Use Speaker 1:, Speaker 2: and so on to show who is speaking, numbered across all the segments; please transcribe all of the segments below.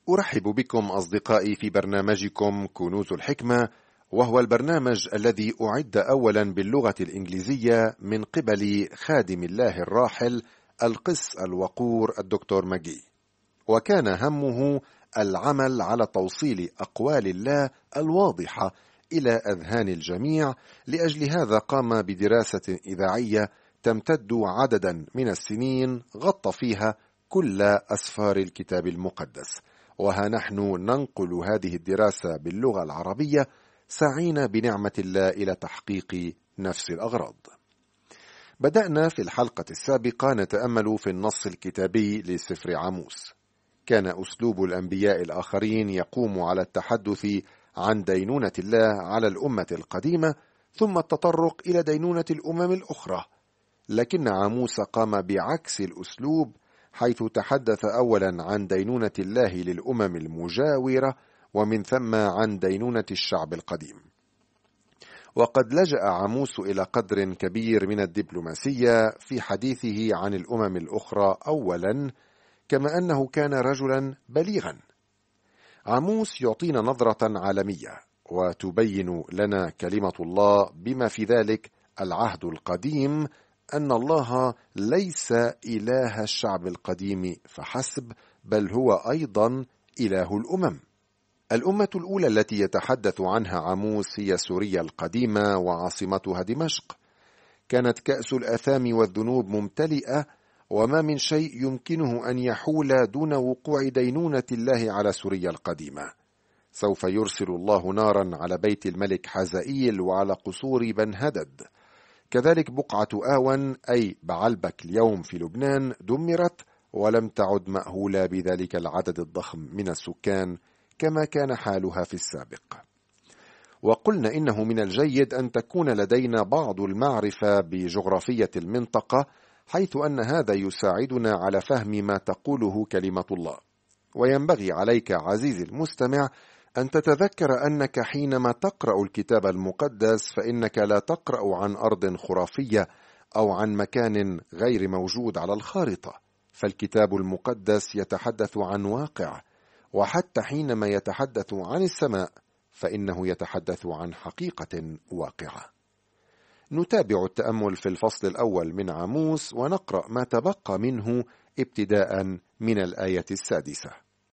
Speaker 1: أرحب بكم أصدقائي في برنامجكم كنوز الحكمة، وهو البرنامج الذي أعد أولا باللغة الإنجليزية من قبل خادم الله الراحل القس الوقور الدكتور ماجي، وكان همه العمل على توصيل أقوال الله الواضحة إلى أذهان الجميع. لأجل هذا قام بدراسة إذاعية تمتد عددا من السنين غطى فيها كل أسفار الكتاب المقدس، وها نحن ننقل هذه الدراسة باللغة العربية سعينا بنعمة الله إلى تحقيق نفس الأغراض. بدأنا في الحلقة السابقة نتأمل في النص الكتابي لسفر عاموس. كان أسلوب الأنبياء الآخرين يقوم على التحدث عن دينونة الله على الأمة القديمة ثم التطرق إلى دينونة الأمم الأخرى، لكن عاموس قام بعكس الأسلوب، حيث تحدث أولا عن دينونة الله للأمم المجاورة ومن ثم عن دينونة الشعب القديم. وقد لجأ عاموس إلى قدر كبير من الدبلوماسية في حديثه عن الأمم الأخرى أولا، كما أنه كان رجلا بليغا. عاموس يعطينا نظرة عالمية وتبين لنا كلمة الله بما في ذلك العهد القديم أن الله ليس إله الشعب القديم فحسب، بل هو أيضا إله الأمم. الأمة الأولى التي يتحدث عنها عاموس هي سوريا القديمة وعاصمتها دمشق. كانت كأس الآثام والذنوب ممتلئة، وما من شيء يمكنه أن يحول دون وقوع دينونة الله على سوريا القديمة. سوف يرسل الله نارا على بيت الملك حزائيل وعلى قصور بنهدد. كذلك بقعة آون أي بعلبك اليوم في لبنان دمرت ولم تعد مأهولة بذلك العدد الضخم من السكان كما كان حالها في السابق. وقلنا إنه من الجيد أن تكون لدينا بعض المعرفة بجغرافية المنطقة، حيث أن هذا يساعدنا على فهم ما تقوله كلمة الله. وينبغي عليك عزيزي المستمع أن تتذكر أنك حينما تقرأ الكتاب المقدس فإنك لا تقرأ عن أرض خرافية أو عن مكان غير موجود على الخارطة، فالكتاب المقدس يتحدث عن واقع، وحتى حينما يتحدث عن السماء فإنه يتحدث عن حقيقة واقعة. نتابع التأمل في الفصل الأول من عاموس ونقرأ ما تبقى منه ابتداء من الآية 6.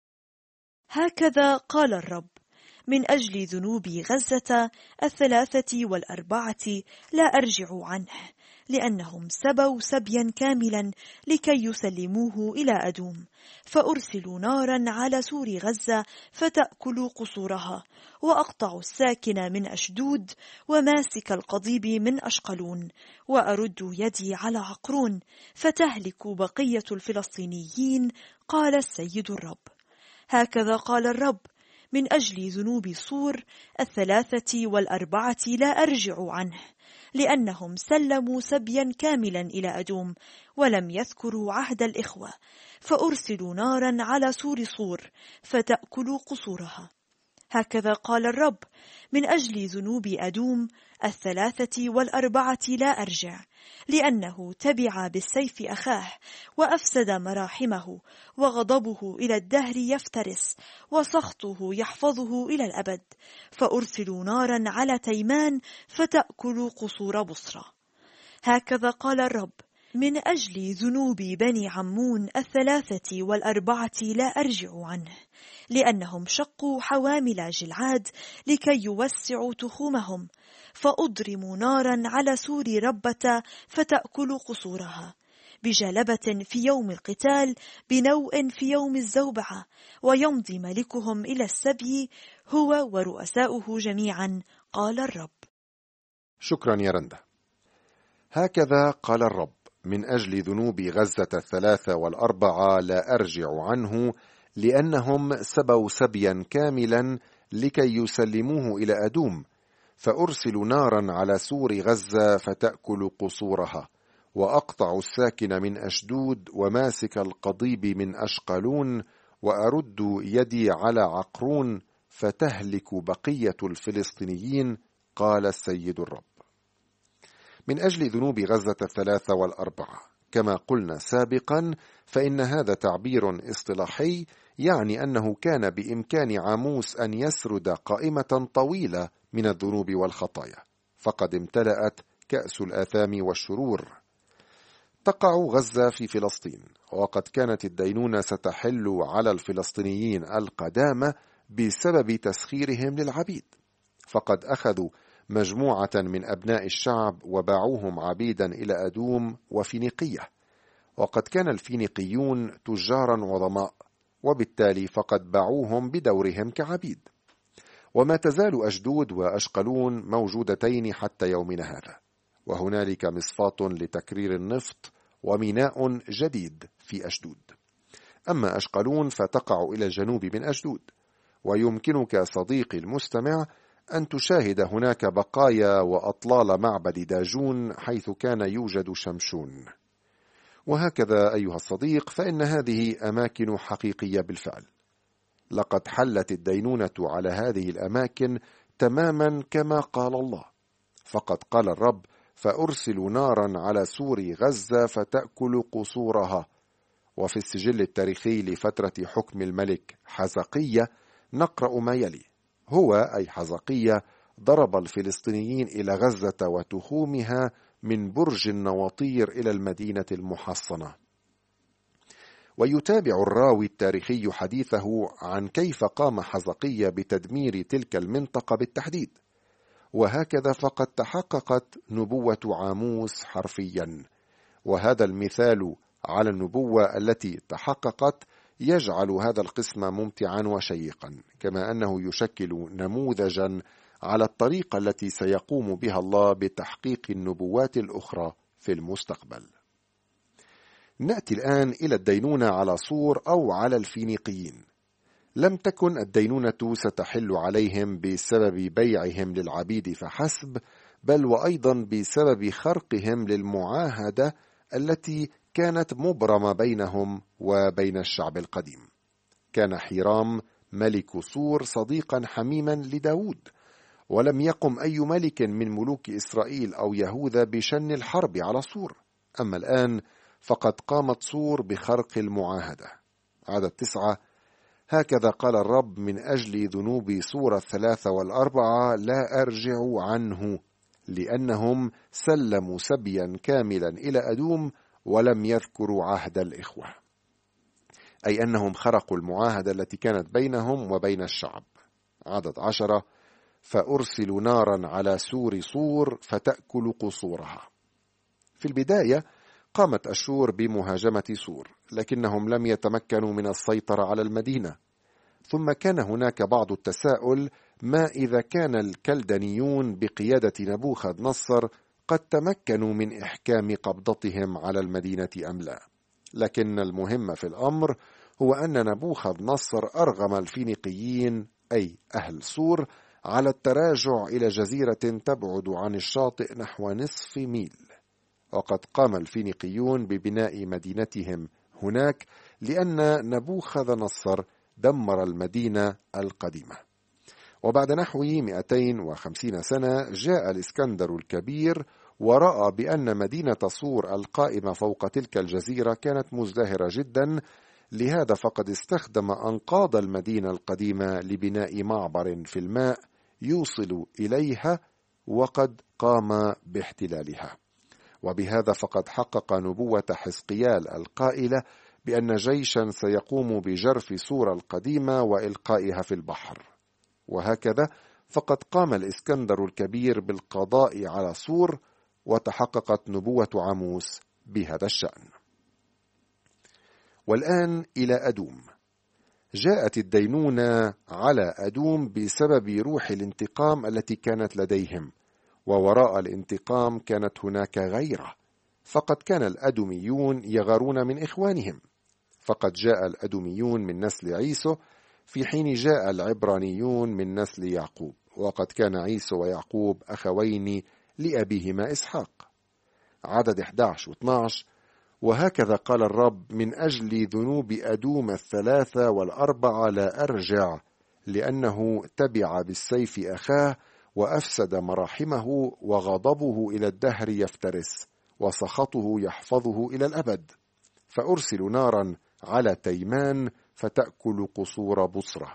Speaker 2: هكذا قال الرب: من أجل ذنوب غزة 43 لا أرجع عنه، لأنهم سبوا سبيا كاملا لكي يسلموه إلى أدوم، فأرسل نارا على سور غزة فتأكل قصورها، وأقطع الساكن من أشدود وماسك القضيب من أشقلون، وأرد يدي على عقرون فتهلك بقية الفلسطينيين، قال السيد الرب. هكذا قال الرب: من أجل ذنوب صور 43 لا أرجع عنه، لأنهم سلموا سبيا كاملا إلى أدوم ولم يذكروا عهد الإخوة، فأرسلوا نارا على سور صور فتأكل قصورها. هكذا قال الرب: من أجل ذنوب أدوم 43 لا أرجع، لأنه تبع بالسيف أخاه وأفسد مراحمه، وغضبه إلى الدهر يفترس، وسخطه يحفظه إلى الأبد، فأرسل نارا على تيمان فتأكل قصور بصرة. هكذا قال الرب: من أجل ذنوب بني عمون 43 لا أرجع عنه، لأنهم شقوا حوامل جلعاد لكي يوسعوا تخومهم، فأضرموا نارا على سور ربة فتأكل قصورها، بجلبة في يوم القتال، بنوء في يوم الزوبعة، ويمضي ملكهم إلى السبي هو ورؤساؤه جميعا، قال الرب.
Speaker 1: شكرا يا رندا. هكذا قال الرب: من أجل ذنوب غزة 43 لا أرجع عنه، لأنهم سبوا سبيا كاملا لكي يسلموه إلى أدوم، فأرسل نارا على سور غزة فتأكل قصورها، وأقطع الساكن من أشدود وماسك القضيب من أشقلون، وأرد يدي على عقرون فتهلك بقية الفلسطينيين، قال السيد الرب. من أجل ذنوب غزة 43 كما قلنا سابقا فإن هذا تعبير اصطلاحي، يعني أنه كان بإمكان عاموس أن يسرد قائمة طويلة من الذنوب والخطايا، فقد امتلأت كأس الآثام والشرور. تقع غزة في فلسطين، وقد كانت الدينونة ستحل على الفلسطينيين القدامى بسبب تسخيرهم للعبيد، فقد أخذوا مجموعة من أبناء الشعب وباعوهم عبيدا إلى أدوم وفينيقية، وقد كان الفينيقيون تجارا وظماء، وبالتالي فقد باعوهم بدورهم كعبيد. وما تزال أشدود وأشقلون موجودتين حتى يومنا هذا، وهنالك مصفاة لتكرير النفط وميناء جديد في أشدود. أما أشقلون فتقع إلى الجنوب من أشدود، ويمكنك صديقي المستمع أن تشاهد هناك بقايا وأطلال معبد داجون حيث كان يوجد شمشون. وهكذا أيها الصديق فإن هذه أماكن حقيقية بالفعل. لقد حلت الدينونة على هذه الأماكن تماما كما قال الله، فقد قال الرب: فأرسل نارا على سور غزة فتأكل قصورها. وفي السجل التاريخي لفترة حكم الملك حزقية نقرأ ما يلي: هو أي حزقية ضرب الفلسطينيين إلى غزة وتخومها من برج النواطير إلى المدينة المحصنة. ويتابع الراوي التاريخي حديثه عن كيف قام حزقية بتدمير تلك المنطقة بالتحديد، وهكذا فقد تحققت نبوة عاموس حرفيا. وهذا المثال على النبوة التي تحققت يجعل هذا القسم ممتعا وشيقا، كما أنه يشكل نموذجا على الطريقة التي سيقوم بها الله بتحقيق النبوات الأخرى في المستقبل. نأتي الآن إلى الدينونة على صور أو على الفينيقيين. لم تكن الدينونة ستحل عليهم بسبب بيعهم للعبيد فحسب، بل وأيضا بسبب خرقهم للمعاهدة التي كانت مبرمة بينهم وبين الشعب القديم. كان حيرام ملك صور صديقا حميما لداود، ولم يقم أي ملك من ملوك إسرائيل أو يهوذا بشن الحرب على صور. أما الآن فقد قامت صور بخرق المعاهدة. عدد 9: هكذا قال الرب: من أجل ذنوب صور 3 و4 لا أرجع عنه، لأنهم سلموا سبيا كاملا إلى أدوم ولم يذكروا عهد الإخوة، أي أنهم خرقوا المعاهدة التي كانت بينهم وبين الشعب. عدد 10: فأرسل نارا على سور صور فتأكل قصورها. في البداية قامت أشور بمهاجمة صور، لكنهم لم يتمكنوا من السيطرة على المدينة. ثم كان هناك بعض التساؤل: ما إذا كان الكلدانيون بقيادة نبوخذ نصر قد تمكنوا من إحكام قبضتهم على المدينة أم لا؟ لكن المهم في الأمر هو أن نبوخذ نصر أرغم الفينيقيين أي أهل صور على التراجع إلى جزيرة تبعد عن الشاطئ نحو نصف ميل، وقد قام الفينيقيون ببناء مدينتهم هناك لأن نبوخذ نصر دمر المدينة القديمة. وبعد نحو 250 سنة جاء الإسكندر الكبير ورأى بأن مدينة صور القائمة فوق تلك الجزيرة كانت مزدهرة جدا، لهذا فقد استخدم أنقاض المدينة القديمة لبناء معبر في الماء يوصل إليها، وقد قام باحتلالها. وبهذا فقد حقق نبوة حزقيال القائلة بأن جيشا سيقوم بجرف صور القديمة وإلقائها في البحر. وهكذا فقد قام الإسكندر الكبير بالقضاء على صور، وتحققت نبوة عاموس بهذا الشأن. والآن إلى أدوم. جاءت الدينونة على أدوم بسبب روح الانتقام التي كانت لديهم، ووراء الانتقام كانت هناك غيرة، فقد كان الأدوميون يغارون من إخوانهم، فقد جاء الأدوميون من نسل عيسو في حين جاء العبرانيون من نسل يعقوب، وقد كان عيسو ويعقوب أخوين لأبيهما إسحاق. عدد 11 و12: وهكذا قال الرب: من أجل ذنوب أدوم 3 و4 لا أرجع، لأنه تبع بالسيف أخاه وأفسد مراحمه، وغضبه إلى الدهر يفترس، وسخطه يحفظه إلى الأبد. فأرسل نارا على تيمان فتأكل قصور بصرة.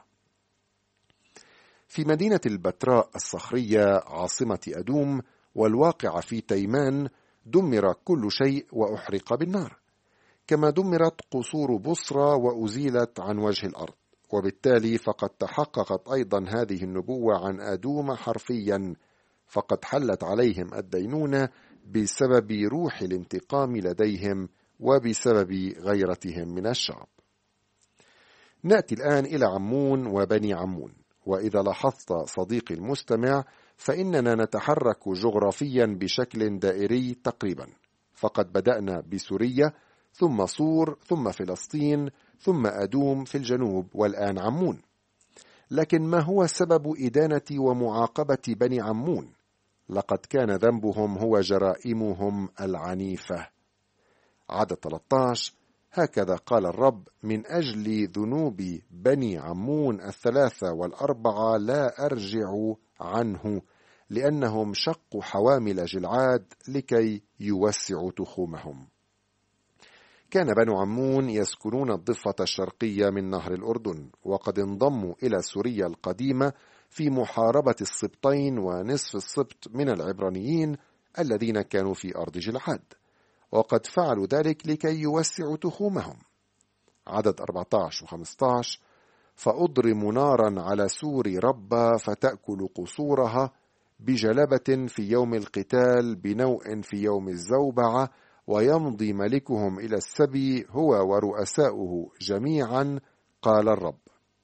Speaker 1: في مدينة البتراء الصخرية عاصمة أدوم والواقع في تيمان دمر كل شيء وأحرق بالنار، كما دمرت قصور بصرة وأزيلت عن وجه الأرض. وبالتالي فقد تحققت أيضا هذه النبوة عن أدوم حرفيا، فقد حلت عليهم الدينونة بسبب روح الانتقام لديهم وبسبب غيرتهم من الشعب. نأتي الآن إلى عمون وبني عمون. وإذا لاحظت صديقي المستمع فإننا نتحرك جغرافيا بشكل دائري تقريبا، فقد بدأنا بسوريا ثم صور ثم فلسطين ثم أدوم في الجنوب والآن عمون. لكن ما هو سبب إدانة ومعاقبة بني عمون؟ لقد كان ذنبهم هو جرائمهم العنيفة. عدد 13: هكذا قال الرب: من أجل ذنوب بني عمون 3 و4 لا أرجع عنه، لأنهم شقوا حوامل جلعاد لكي يوسعوا تخومهم. كان بنو عمون يسكنون الضفة الشرقية من نهر الأردن، وقد انضموا إلى سوريا القديمة في محاربة السبطين ونصف السبط من العبرانيين الذين كانوا في أرض جلعاد، وقد فعلوا ذلك لكي يوسعوا تخومهم. عدد 14 و15: فأضرم نارا على سور ربا فتأكل قصورها بجلبة في يوم القتال بنوء في يوم الزوبعة، ويمضي ملكهم إلى السبي هو ورؤساؤه جميعا، قال الرب.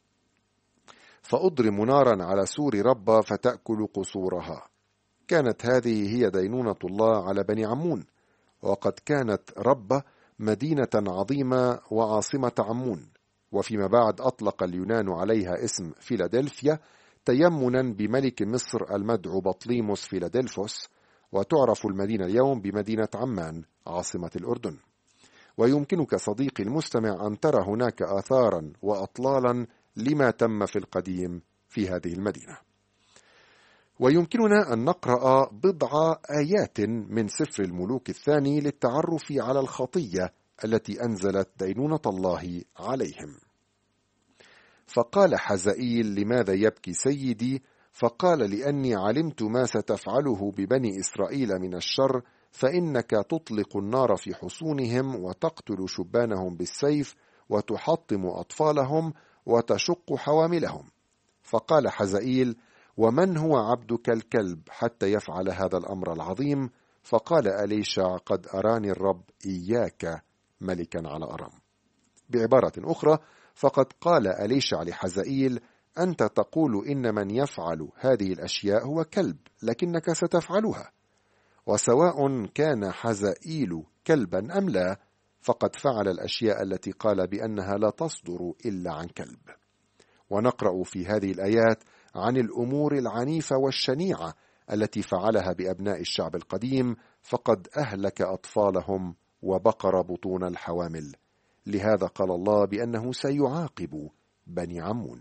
Speaker 1: فأضرم نارا على سور ربا فتأكل قصورها. كانت هذه هي دينونة الله على بني عمون، وقد كانت ربة مدينة عظيمة وعاصمة عمون، وفيما بعد أطلق اليونان عليها اسم فيلادلفيا تيمنا بملك مصر المدعو بطليموس فيلادلفوس، وتعرف المدينة اليوم بمدينة عمان عاصمة الأردن. ويمكنك صديقي المستمع أن ترى هناك آثارا وأطلالا لما تم في القديم في هذه المدينة. ويمكننا أن نقرأ بضع آيات من سفر الملوك الثاني للتعرف على الخطية التي أنزلت دينونة الله عليهم. فقال حزائيل: لماذا يبكي سيدي؟ فقال: لأني علمت ما ستفعله ببني إسرائيل من الشر، فإنك تطلق النار في حصونهم وتقتل شبانهم بالسيف وتحطم أطفالهم وتشق حواملهم. فقال حزائيل: ومن هو عبدك الكلب حتى يفعل هذا الأمر العظيم؟ فقال أليشع: قد أراني الرب إياك ملكا على أرام. بعبارة أخرى، فقد قال أليشع لحزائيل: أنت تقول إن من يفعل هذه الأشياء هو كلب، لكنك ستفعلها. وسواء كان حزائيل كلبا أم لا، فقد فعل الأشياء التي قال بأنها لا تصدر إلا عن كلب. ونقرأ في هذه الآيات عن الأمور العنيفة والشنيعة التي فعلها بأبناء الشعب القديم، فقد أهلك أطفالهم وبقر بطون الحوامل. لهذا قال الله بأنه سيعاقب بني عمون.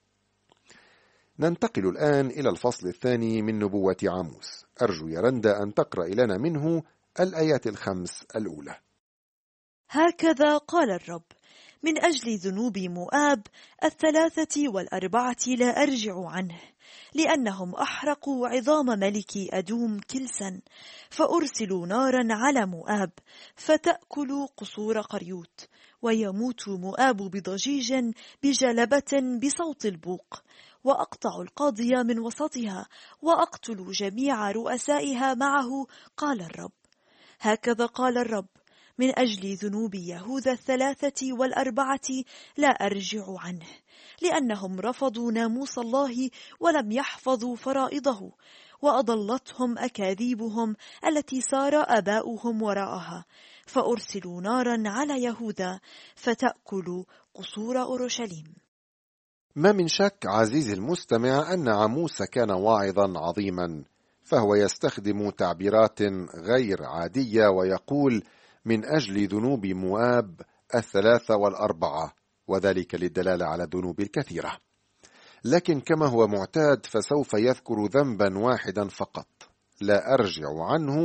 Speaker 1: ننتقل الآن إلى الفصل الثاني من نبوة عاموس. أرجو يا رندا أن تقرأ لنا منه الآيات 5 الأولى.
Speaker 2: هكذا قال الرب: من أجل ذنوب مؤاب 3 و4 لا أرجع عنه، لأنهم أحرقوا عظام ملك أدوم كلسا، فأرسلوا نارا على مؤاب فتأكل قصور قريوت، ويموت مؤاب بضجيج بجلبة بصوت البوق، وأقطع القاضية من وسطها، وأقتل جميع رؤسائها معه، قال الرب. هكذا قال الرب: من أجل ذنوب يهوذا 3 و4 لا أرجع عنه، لأنهم رفضوا ناموس الله ولم يحفظوا فرائضه، وأضلتهم أكاذيبهم التي سار آباؤهم وراءها، فأرسلوا نارا على يهوذا فتأكل قصور أورشليم.
Speaker 1: ما من شك عزيزي المستمع أن عاموس كان واعظا عظيما، فهو يستخدم تعبيرات غير عادية ويقول: من أجل ذنوب مؤاب 3 و4، وذلك للدلالة على الذنوب الكثيرة. لكن كما هو معتاد فسوف يذكر ذنبا واحدا فقط لا أرجع عنه،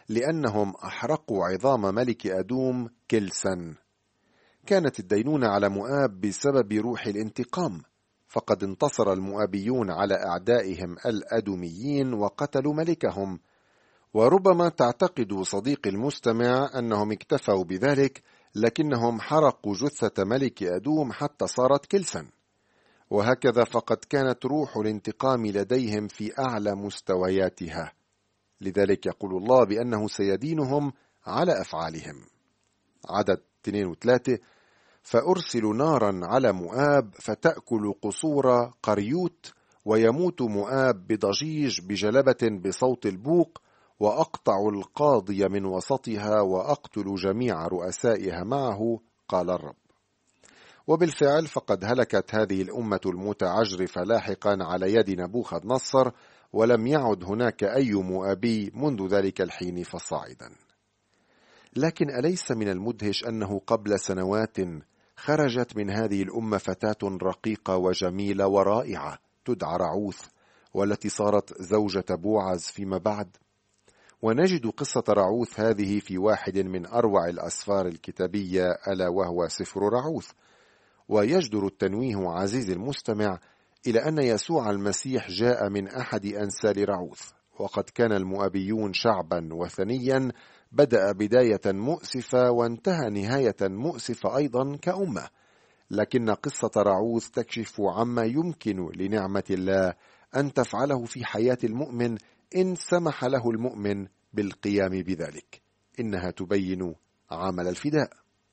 Speaker 1: لأنهم أحرقوا عظام ملك أدوم كلسا. كانت الدينونة على مؤاب بسبب روح الانتقام، فقد انتصر المؤابيون على أعدائهم الأدوميين وقتلوا ملكهم. وربما تعتقد صديقي المستمع أنهم اكتفوا بذلك، لكنهم حرقوا جثة ملك أدوم حتى صارت كلسا. وهكذا فقد كانت روح الانتقام لديهم في أعلى مستوياتها. لذلك يقول الله بأنه سيدينهم على أفعالهم. عدد 2 و3: فأرسل نارا على مؤاب فتأكل قصور قريوت، ويموت مؤاب بضجيج بجلبة بصوت البوق، وأقطع القاضي من وسطها وأقتل جميع رؤسائها معه، قال الرب. وبالفعل فقد هلكت هذه الأمة المتعجرفة لاحقا على يد نبوخذ نصر، ولم يعد هناك أي مؤابي منذ ذلك الحين فصاعدا. لكن أليس من المدهش أنه قبل سنوات خرجت من هذه الأمة فتاة رقيقة وجميلة ورائعة تدعى رعوث، والتي صارت زوجة بوعز فيما بعد؟ ونجد قصة رعوث هذه في واحد من أروع الأسفار الكتابية، ألا وهو سفر رعوث. ويجدر التنويه عزيزي المستمع إلى أن يسوع المسيح جاء من أحد أنسال رعوث، وقد كان المؤابيون شعبا وثنيا بدأ بداية مؤسفة وانتهى نهاية مؤسفة أيضا كأمة. لكن قصة رعوث تكشف عما يمكن لنعمة الله أن تفعله في حياة المؤمن إن سمح له المؤمن بالقيام بذلك. إنها تبين عمل الفداء.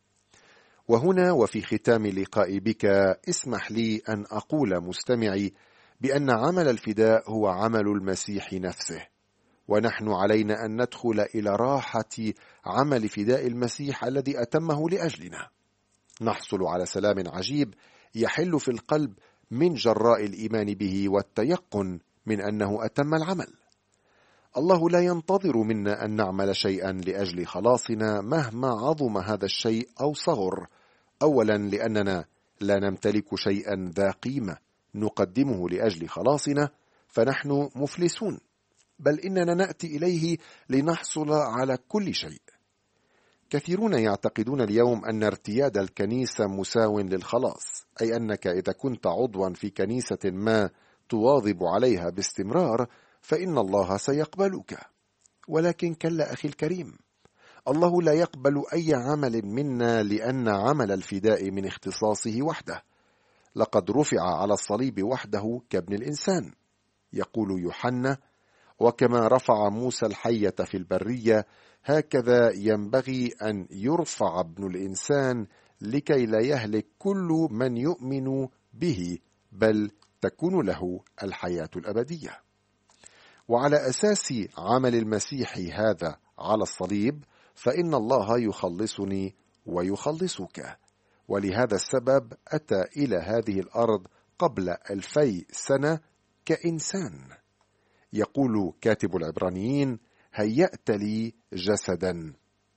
Speaker 1: وهنا وفي ختام لقائي بك اسمح لي أن أقول مستمعي بأن عمل الفداء هو عمل المسيح نفسه، ونحن علينا أن ندخل إلى راحة عمل فداء المسيح الذي أتمه لأجلنا. نحصل على سلام عجيب يحل في القلب من جراء الإيمان به والتيقن من أنه أتم العمل. الله لا ينتظر منا أن نعمل شيئا لأجل خلاصنا مهما عظم هذا الشيء أو صغر. أولا لأننا لا نمتلك شيئا ذا قيمة نقدمه لأجل خلاصنا، فنحن مفلسون، بل إننا نأتي إليه لنحصل على كل شيء. كثيرون يعتقدون اليوم أن ارتياد الكنيسة مساو للخلاص، أي أنك إذا كنت عضوا في كنيسة ما تواظب عليها باستمرار فإن الله سيقبلك. ولكن كلا أخي الكريم، الله لا يقبل أي عمل منا، لأن عمل الفداء من اختصاصه وحده. لقد رفع على الصليب وحده كابن الإنسان، يقول يوحنا: وكما رفع موسى الحية في البرية هكذا ينبغي أن يرفع ابن الإنسان، لكي لا يهلك كل من يؤمن به، بل تكون له الحياة الأبدية. وعلى أساس عمل المسيح هذا على الصليب فإن الله يخلصني ويخلصك. ولهذا السبب أتى إلى هذه الأرض قبل 2000 سنة كإنسان. يقول كاتب العبرانيين: هيأت لي جسدا.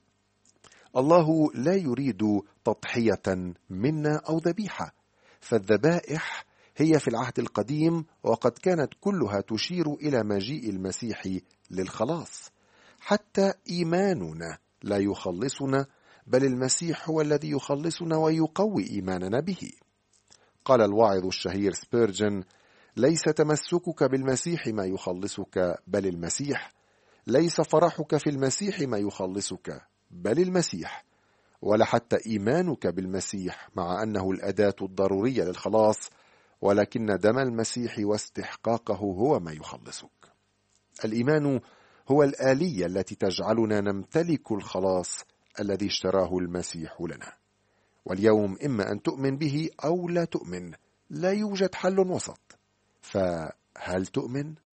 Speaker 1: الله لا يريد تضحية منا أو ذبيحة، فالذبائح هي في العهد القديم وقد كانت كلها تشير إلى مجيء المسيح للخلاص. حتى إيماننا لا يخلصنا، بل المسيح هو الذي يخلصنا ويقوي إيماننا به. قال الواعظ الشهير سبيرجن: ليس تمسكك بالمسيح ما يخلصك، بل المسيح. ليس فرحك في المسيح ما يخلصك، بل المسيح. ولا حتى إيمانك بالمسيح، مع أنه الأداة الضرورية للخلاص، ولكن دم المسيح واستحقاقه هو ما يخلصك. الإيمان هو الآلية التي تجعلنا نمتلك الخلاص الذي اشتراه المسيح لنا. واليوم إما أن تؤمن به أو لا تؤمن، لا يوجد حل وسط. فهل تؤمن؟